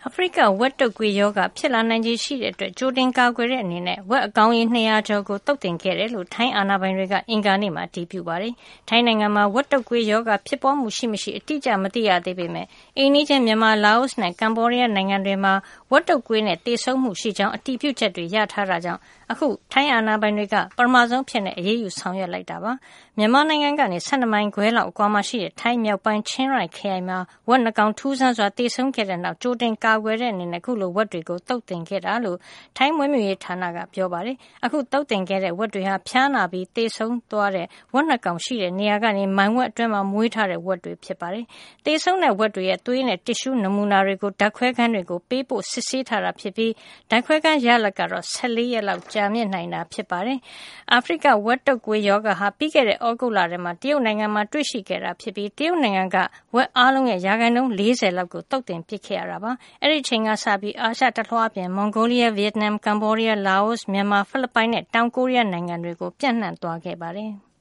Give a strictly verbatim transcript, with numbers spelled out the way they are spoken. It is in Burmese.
အာဖရိကဝက်တုပ်ကွေးရောဂါဖြစ်လာနိုင်ခြေရှိတဲ့အတွက်ကြိုတင်ကာကွယ်တဲ့အနေနဲ့ဝက်အကောင်ရေနှစ်ရာကျော်ကိုသုတ်သင်ခဲ့တယ်လို့ထိုင်းအာဏာပိုင်တွေကအင်္ဂါနေ့မှာအတည်ပြုပါတယ်။ထိုင်းနိုင်ငံမှာဝက်တုပ်ကွေးရောဂါဖြစ်ပွားမှုရှိမရှိအတိအကျမသိရသေးပေမဲ့အိမ်နီးချင်းမြန်မာ၊လာအိုနဲ့ကမ္ဘောဒီးယားနိုင်ငံတွေမှာဝက်တုပ်ကွေးနဲ့သေဆုံးမှုရှိကြောင်းအတည်ပြုချက်တွေရထားတာကြောင့်အခုထိုင်းအာဏာပိုင်တွေကပထမဆုံးအဖြစ်အရေးယူဆောင်ရွက်လိုက်တာပါ။မြန်မာနိုင်ငံကနေ၁၂မိုင်ခွဲလောက်အကွာမှာရှိတဲ့ထိုင်းမြောက်ပိုင်းချင်းရိုင်ခရိုင်မှာဝက်နှကောင်ထူးဆန်းစွာသေဆုံးခဲ့တဲ့နောက်ကြိုတင်ကာကွယ်တဲ့အနေနဲ့အခုလိုဝက်တွေကိုသုတ်သင်ခဲ့တာလို့ထိုင်းမွေးမြူရေးဌာနကပြောပါတယ်။အခုသုတ်သင်ခဲ့တဲ့ဝက်တွေဟာဖျားနာပြီးသေဆုံးသွားတဲ့ဝက်နှကောင်ရှိတဲ့နေရာကနေမိုင်ဝက်အတွင်းမှာမွေးထားတဲ့ဝက်တွေဖြစ်ပါတယ်။သေဆုံးတဲ့ဝက်တွေရဲ့သွေးနဲ့တစ်ရှူးနမူနာတွေကိုဓာတ်ခွဲခန်းတွေကိုပေးပို့စစ်ဆေးထားတာဖြစ်ပြီးဓာတ်ခွဲခန်းရလဒ်ကတော့၁၄ရက်လောက်ကြာမြင့်နိုင်တာဖြစ်ပါတယ်။အာဖရိကဝက်တုပ်ကွေးရောဂါဟာပြီးခဲ့တဲ့ဩဂုတ်လထဲမှာတရုတ်နိုင်ငံမှာတွေ့ရှိခဲ့တာဖြစ်ပြီးတရုတ်နိုင်ငံကဝက်အားလုံးရဲ့ရာခိုင်နှုန်း၄၀လောက်ကိုသုတ်သင်ပစ်ခဲ့ရတာပါ။အဲဒီအချိန်ကစပြီးအာရှတလွှားပြင်မွန်ဂိုလီးယား၊ဗီယက်နမ်၊ကမ္ဘောဒီးယား၊လာအို၊မြန်မာ၊ဖိလစ်ပိုင်နဲ့တောင်ကိုရီးယားနိုင်ငံတွေကိုပြန့်နှံ့သွားခဲ့ပါတယ်။